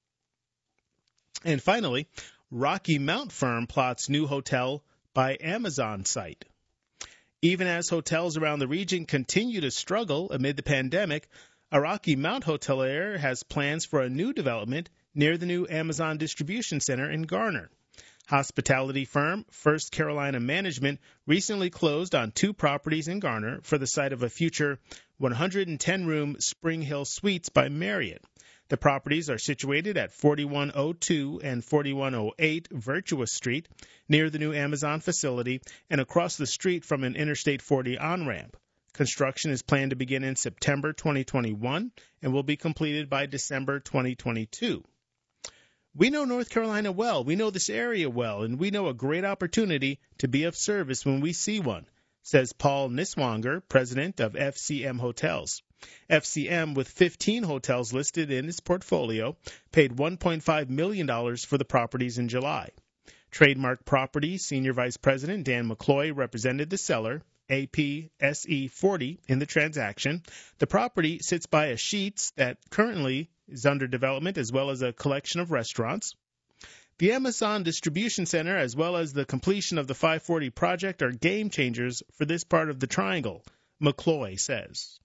And finally, Rocky Mount firm plots new hotel by Amazon site. Even as hotels around the region continue to struggle amid the pandemic, a Rocky Mount hotelier has plans for a new development near the new Amazon distribution center in Garner. Hospitality firm First Carolina Management recently closed on two properties in Garner for the site of a future one hundred ten room Spring Hill Suites by Marriott. The properties are situated at forty-one oh two and forty-one oh eight Virtuous Street, near the new Amazon facility and across the street from an Interstate forty on-ramp. Construction is planned to begin in September twenty twenty-one and will be completed by December twenty twenty-two. We know North Carolina well, we know this area well, and we know a great opportunity to be of service when we see one, says Paul Niswanger, president of F C M Hotels. F C M, with fifteen hotels listed in its portfolio, paid one point five million dollars for the properties in July. Trademark Properties Senior Vice President Dan McCloy represented the seller, A P S E forty, in the transaction. The property sits by a Sheetz that currently is under development, as well as a collection of restaurants. The Amazon Distribution Center, as well as the completion of the five forty project, are game changers for this part of the triangle, McCloy says.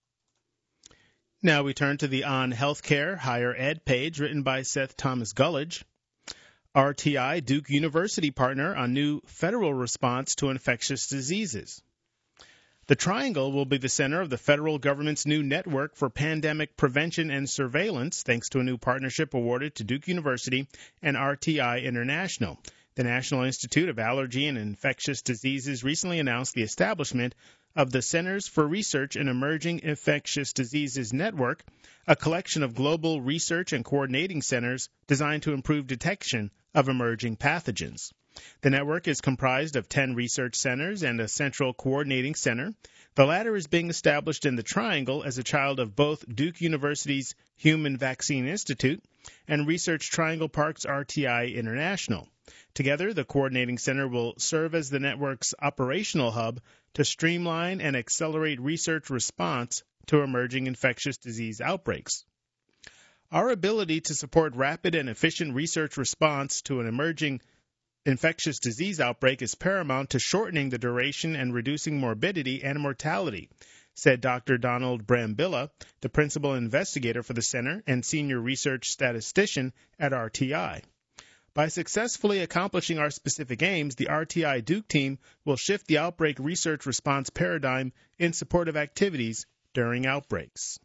Now we turn to the On Healthcare Higher Ed page, written by Seth Thomas Gullidge. R T I Duke University partner on new federal response to infectious diseases. The Triangle will be the center of the federal government's new network for pandemic prevention and surveillance, thanks to a new partnership awarded to Duke University and R T I International. The National Institute of Allergy and Infectious Diseases recently announced the establishment of the Centers for Research in Emerging Infectious Diseases Network, a collection of global research and coordinating centers designed to improve detection of emerging pathogens. The network is comprised of ten research centers and a central coordinating center. The latter is being established in the Triangle as a child of both Duke University's Human Vaccine Institute and Research Triangle Park's R T I International. Together, the coordinating center will serve as the network's operational hub to streamline and accelerate research response to emerging infectious disease outbreaks. Our ability to support rapid and efficient research response to an emerging infectious disease outbreak is paramount to shortening the duration and reducing morbidity and mortality, said Doctor Donald Brambilla, the principal investigator for the center and senior research statistician at R T I. By successfully accomplishing our specific aims, the R T I Duke team will shift the outbreak research response paradigm in support of activities during outbreaks.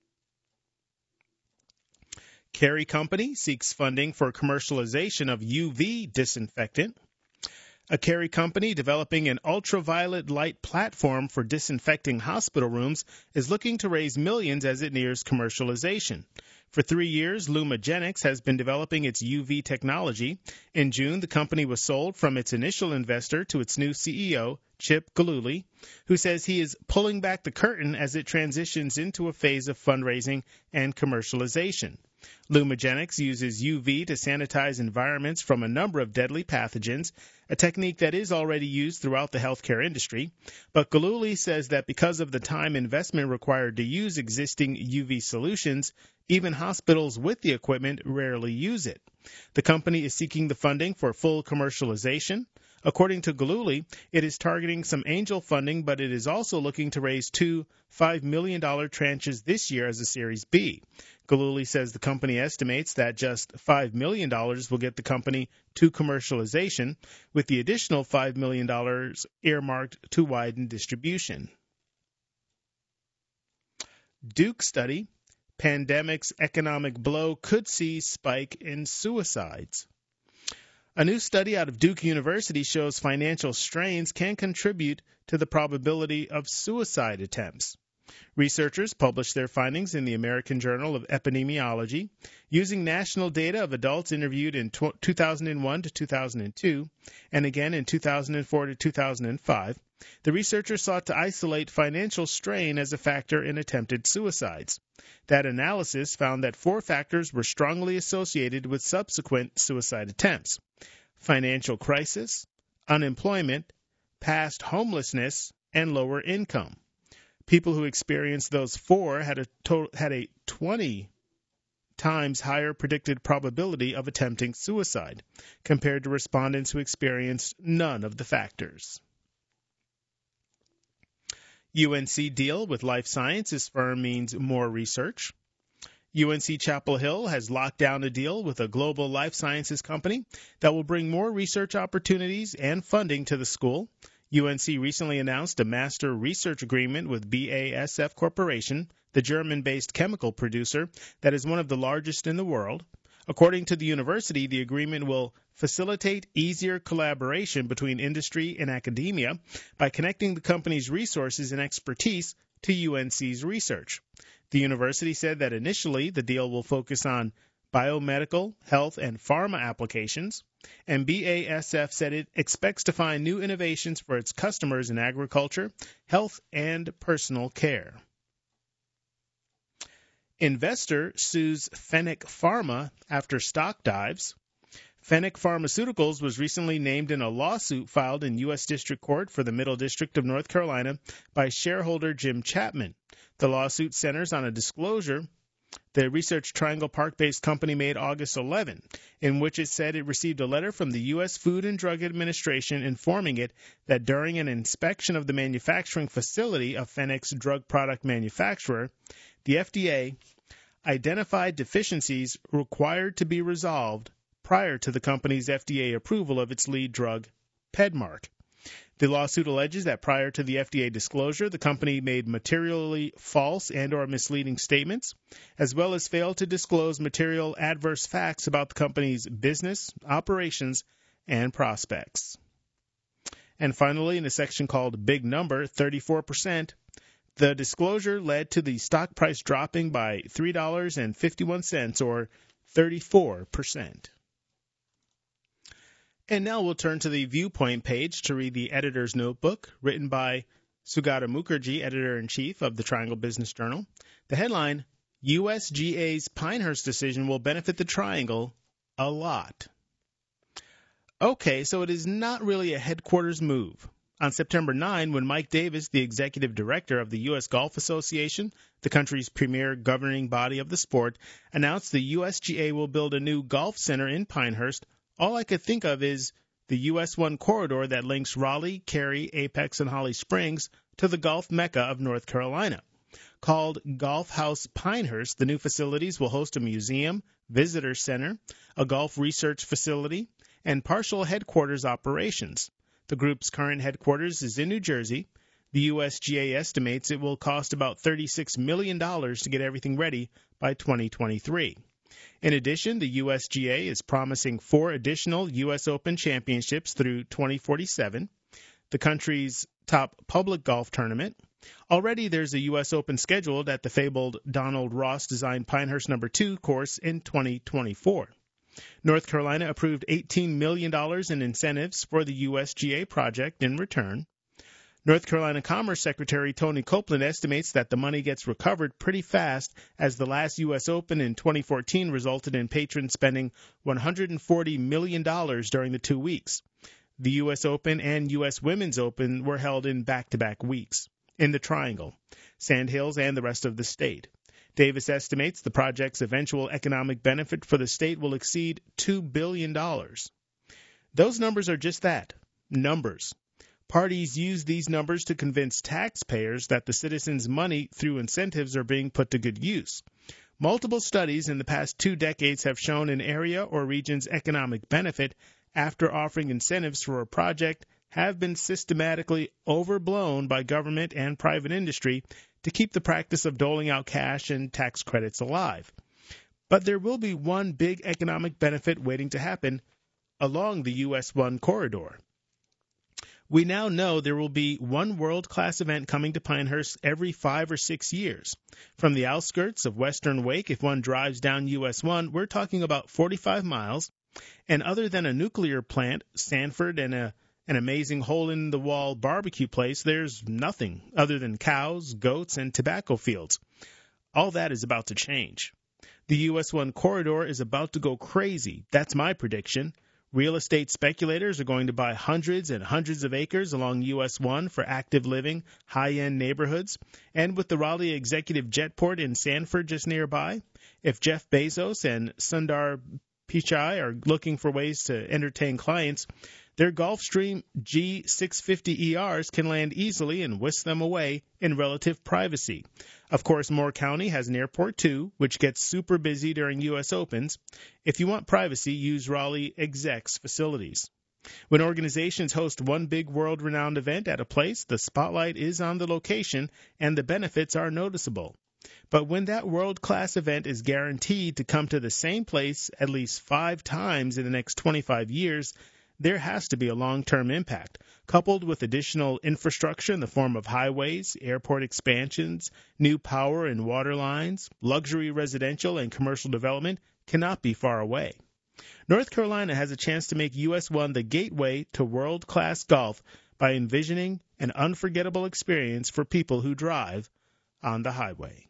Carey Company seeks funding for commercialization of U V disinfectant. A Carey company developing an ultraviolet light platform for disinfecting hospital rooms is looking to raise millions as it nears commercialization. For three years, Lumagenics has been developing its U V technology. In June, the company was sold from its initial investor to its new C E O, Chip Gillooly, who says he is pulling back the curtain as it transitions into a phase of fundraising and commercialization. Lumagenics uses U V to sanitize environments from a number of deadly pathogens, a technique that is already used throughout the healthcare industry. But Gillooly says that because of the time investment required to use existing U V solutions, even hospitals with the equipment rarely use it. The company is seeking the funding for full commercialization. According to Gillooly, it is targeting some angel funding, but it is also looking to raise two five million dollars tranches this year as a Series B. Gillooly says the company estimates that just five million dollars will get the company to commercialization, with the additional five million dollars earmarked to widen distribution. Duke study, pandemic's economic blow could see spike in suicides. A new study out of Duke University shows financial strains can contribute to the probability of suicide attempts. Researchers published their findings in the American Journal of Epidemiology using national data of adults interviewed in two thousand one to two thousand two and again in two thousand four to two thousand five. The researchers sought to isolate financial strain as a factor in attempted suicides. That analysis found that four factors were strongly associated with subsequent suicide attempts: financial crisis, unemployment, past homelessness, and lower income. People who experienced those four had a total, had a twenty times higher predicted probability of attempting suicide compared to respondents who experienced none of the factors. U N C deal with life sciences firm means more research. U N C Chapel Hill has locked down a deal with a global life sciences company that will bring more research opportunities and funding to the school. U N C recently announced a master research agreement with B A S F Corporation, the German-based chemical producer that is one of the largest in the world. According to the university, the agreement will facilitate easier collaboration between industry and academia by connecting the company's resources and expertise to U N C's research. The university said that initially the deal will focus on biomedical, health, and pharma applications, and B A S F said it expects to find new innovations for its customers in agriculture, health, and personal care. Investor sues Fennec Pharma after stock dives. Fennec Pharmaceuticals was recently named in a lawsuit filed in U S District Court for the Middle District of North Carolina by shareholder Jim Chapman. The lawsuit centers on a disclosure the Research Triangle Park-based company made August eleventh, in which it said it received a letter from the U S Food and Drug Administration informing it that during an inspection of the manufacturing facility of Fennec's drug product manufacturer, the F D A identified deficiencies required to be resolved prior to the company's F D A approval of its lead drug, Pedmark. The lawsuit alleges that prior to the F D A disclosure, the company made materially false and or misleading statements, as well as failed to disclose material adverse facts about the company's business, operations, and prospects. And finally, in a section called Big Number, thirty-four percent, the disclosure led to the stock price dropping by three dollars and fifty-one cents, or thirty-four percent. And now we'll turn to the Viewpoint page to read the editor's notebook, written by Sugata Mukherjee, editor-in-chief of the Triangle Business Journal. The headline, U S G A's Pinehurst decision will benefit the Triangle a lot. Okay, so it is not really a headquarters move. On September ninth, when Mike Davis, the executive director of the U S Golf Association, the country's premier governing body of the sport, announced the U S G A will build a new golf center in Pinehurst, all I could think of is the U S one corridor that links Raleigh, Cary, Apex, and Holly Springs to the golf mecca of North Carolina. Called Golf House Pinehurst, the new facilities will host a museum, visitor center, a golf research facility, and partial headquarters operations. The group's current headquarters is in New Jersey. The U S G A estimates it will cost about thirty-six million dollars to get everything ready by twenty twenty-three. In addition, the U S G A is promising four additional U S Open championships through twenty forty-seven, the country's top public golf tournament. Already there's a U S Open scheduled at the fabled Donald Ross-designed Pinehurst number two course in twenty twenty-four. North Carolina approved eighteen million dollars in incentives for the U S G A project in return. North Carolina Commerce Secretary Tony Copeland estimates that the money gets recovered pretty fast, as the last U S Open in twenty fourteen resulted in patrons spending one hundred forty million dollars during the two weeks. The U S Open and U S Women's Open were held in back-to-back weeks in the Triangle, Sand Hills, and the rest of the state. Davis estimates the project's eventual economic benefit for the state will exceed two billion dollars. Those numbers are just that, numbers. Parties use these numbers to convince taxpayers that the citizens' money through incentives are being put to good use. Multiple studies in the past two decades have shown an area or region's economic benefit after offering incentives for a project have been systematically overblown by government and private industry to keep the practice of doling out cash and tax credits alive. But there will be one big economic benefit waiting to happen along the U S one corridor. We now know there will be one world-class event coming to Pinehurst every five or six years. From the outskirts of Western Wake, if one drives down U S one, we're talking about forty-five miles. And other than a nuclear plant, Sanford, and a, an amazing hole-in-the-wall barbecue place, there's nothing other than cows, goats, and tobacco fields. All that is about to change. The U S one corridor is about to go crazy. That's my prediction. Real estate speculators are going to buy hundreds and hundreds of acres along U S one for active living, high-end neighborhoods. And with the Raleigh Executive Jetport in Sanford just nearby, if Jeff Bezos and Sundar Pichai are looking for ways to entertain clients, their Gulfstream G six fifty E Rs can land easily and whisk them away in relative privacy. Of course, Moore County has an airport, too, which gets super busy during U S Opens. If you want privacy, use Raleigh Exec's facilities. When organizations host one big world-renowned event at a place, the spotlight is on the location and the benefits are noticeable. But when that world-class event is guaranteed to come to the same place at least five times in the next twenty-five years, there has to be a long-term impact, coupled with additional infrastructure in the form of highways, airport expansions, new power and water lines, luxury residential and commercial development cannot be far away. North Carolina has a chance to make U S one the gateway to world-class golf by envisioning an unforgettable experience for people who drive on the highway.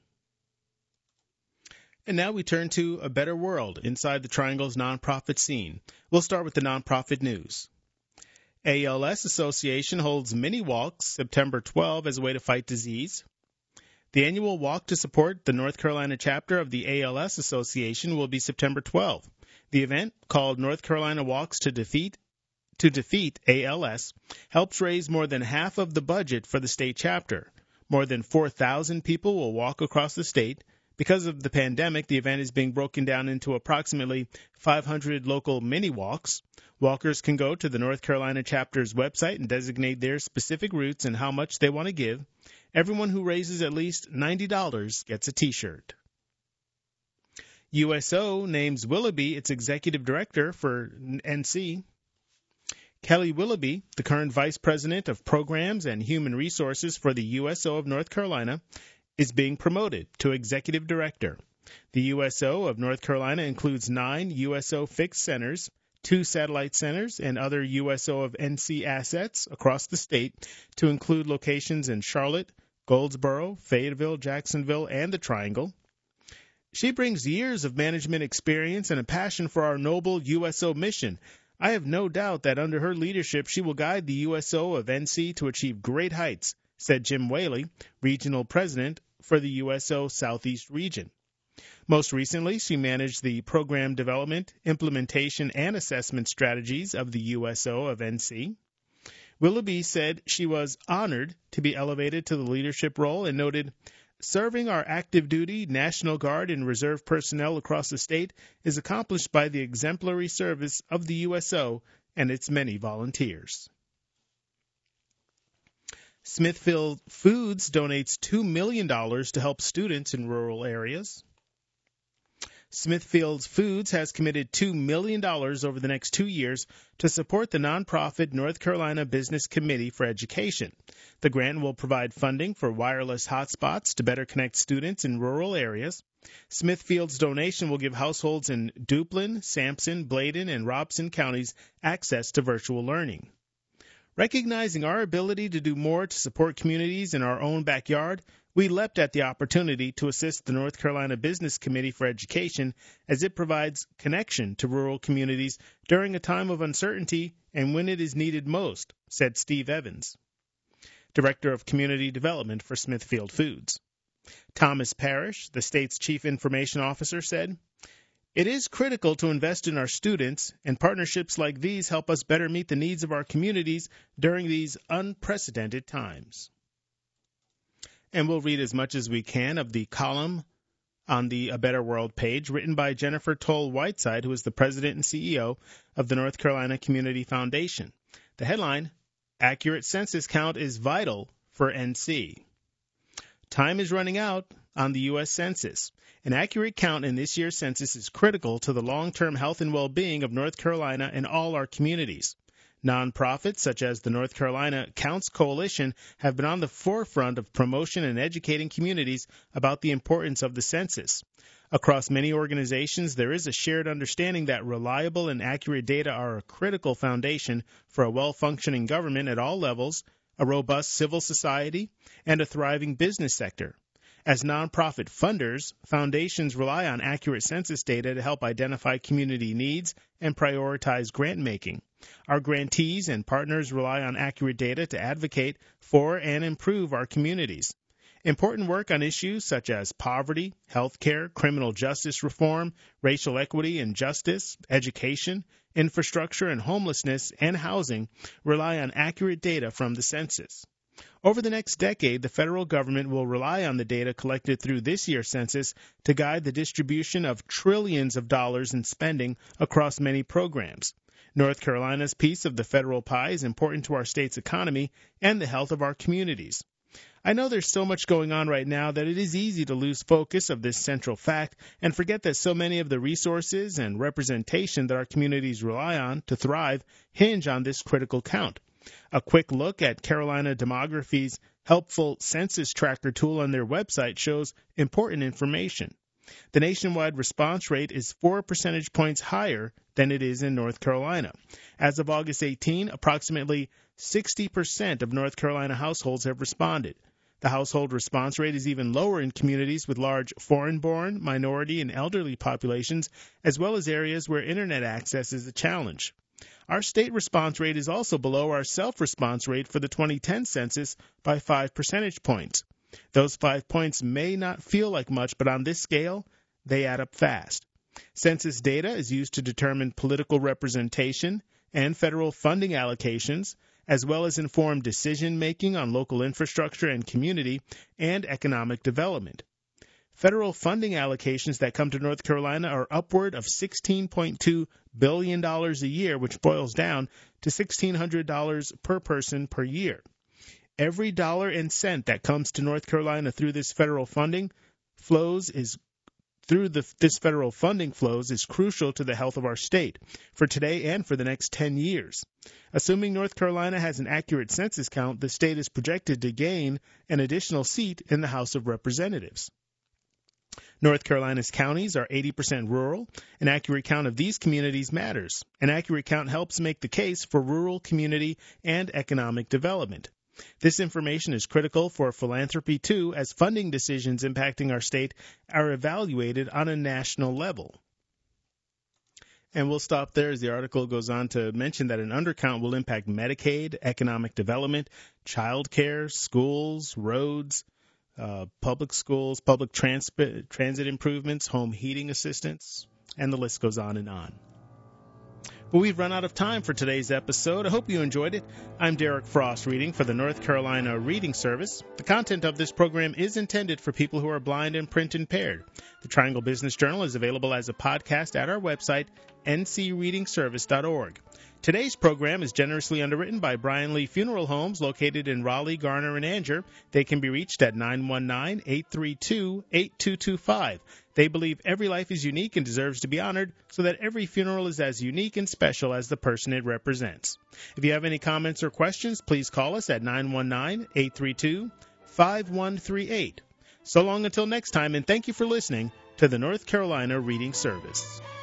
And now we turn to a better world inside the Triangle's nonprofit scene. We'll start with the nonprofit news. A L S Association holds mini walks September twelfth as a way to fight disease. The annual walk to support the North Carolina chapter of the A L S Association will be September twelfth. The event, called North Carolina Walks to Defeat to Defeat A L S, helps raise more than half of the budget for the state chapter. More than four thousand people will walk across the state. Because of the pandemic, the event is being broken down into approximately five hundred local mini-walks. Walkers can go to the North Carolina chapter's website and designate their specific routes and how much they want to give. Everyone who raises at least ninety dollars gets a T-shirt. U S O names Willoughby its executive director for N C. Kelly Willoughby, the current vice president of programs and human resources for the U S O of North Carolina, is being promoted to executive director. The U S O of North Carolina includes nine U S O fixed centers, two satellite centers, and other U S O of N C assets across the state to include locations in Charlotte, Goldsboro, Fayetteville, Jacksonville, and the Triangle. She brings years of management experience and a passion for our noble U S O mission. I have no doubt that under her leadership she will guide the U S O of N C to achieve great heights, said Jim Whaley, regional president for the U S O Southeast region. Most recently, she managed the program development, implementation, and assessment strategies of the U S O of N C. Willoughby said she was honored to be elevated to the leadership role and noted, "Serving our active duty, National Guard, and Reserve personnel across the state is accomplished by the exemplary service of the U S O and its many volunteers." Smithfield Foods donates two million dollars to help students in rural areas. Smithfield Foods has committed two million dollars over the next two years to support the nonprofit North Carolina Business Committee for Education. The grant will provide funding for wireless hotspots to better connect students in rural areas. Smithfield's donation will give households in Duplin, Sampson, Bladen, and Robson counties access to virtual learning. Recognizing our ability to do more to support communities in our own backyard, we leapt at the opportunity to assist the North Carolina Business Committee for Education as it provides connection to rural communities during a time of uncertainty and when it is needed most, said Steve Evans, Director of Community Development for Smithfield Foods. Thomas Parrish, the state's Chief Information Officer, said, "It is critical to invest in our students, and partnerships like these help us better meet the needs of our communities during these unprecedented times." And we'll read as much as we can of the column on the A Better World page, written by Jennifer Toll Whiteside, who is the president and C E O of the North Carolina Community Foundation. The headline, "Accurate Census Count is Vital for N C." Time is running out on the U S Census. An accurate count in this year's census is critical to the long-term health and well-being of North Carolina and all our communities. Nonprofits such as the North Carolina Counts Coalition have been on the forefront of promotion and educating communities about the importance of the census. Across many organizations, there is a shared understanding that reliable and accurate data are a critical foundation for a well-functioning government at all levels, a robust civil society, and a thriving business sector. As nonprofit funders, foundations rely on accurate census data to help identify community needs and prioritize grant making. Our grantees and partners rely on accurate data to advocate for and improve our communities. Important work on issues such as poverty, health care, criminal justice reform, racial equity and justice, education, infrastructure and homelessness, and housing rely on accurate data from the census. Over the next decade, the federal government will rely on the data collected through this year's census to guide the distribution of trillions of dollars in spending across many programs. North Carolina's piece of the federal pie is important to our state's economy and the health of our communities. I know there's so much going on right now that it is easy to lose focus of this central fact and forget that so many of the resources and representation that our communities rely on to thrive hinge on this critical count. A quick look at Carolina Demography's helpful census tracker tool on their website shows important information. The nationwide response rate is four percentage points higher than it is in North Carolina. As of August eighteenth, approximately sixty percent of North Carolina households have responded. The household response rate is even lower in communities with large foreign-born, minority, and elderly populations, as well as areas where internet access is a challenge. Our state response rate is also below our self-response rate for the twenty ten census by five percentage points. Those five points may not feel like much, but on this scale, they add up fast. Census data is used to determine political representation and federal funding allocations, as well as inform decision-making on local infrastructure and community and economic development. Federal funding allocations that come to North Carolina are upward of sixteen point two billion dollars a year, which boils down to one thousand six hundred dollars per person per year. Every dollar and cent that comes to North Carolina through this federal funding flows is through the, this federal funding flows is crucial to the health of our state for today and for the next ten years. Assuming North Carolina has an accurate census count, the state is projected to gain an additional seat in the House of Representatives. North Carolina's counties are eighty percent rural. An accurate count of these communities matters. An accurate count helps make the case for rural community and economic development. This information is critical for philanthropy, too, as funding decisions impacting our state are evaluated on a national level. And we'll stop there as the article goes on to mention that an undercount will impact Medicaid, economic development, child care, schools, roads, uh, public schools, public trans- transit improvements, home heating assistance, and the list goes on and on. Well, we've run out of time for today's episode. I hope you enjoyed it. I'm Derek Frost reading for the North Carolina Reading Service. The content of this program is intended for people who are blind and print impaired. The Triangle Business Journal is available as a podcast at our website, n c reading service dot org. Today's program is generously underwritten by Brian Lee Funeral Homes located in Raleigh, Garner, and Anger. They can be reached at nine one nine, eight three two, eight two two five. They believe every life is unique and deserves to be honored, so that every funeral is as unique and special as the person it represents. If you have any comments or questions, please call us at nine one nine, eight three two, five one three eight. So long until next time, and thank you for listening to the North Carolina Reading Service.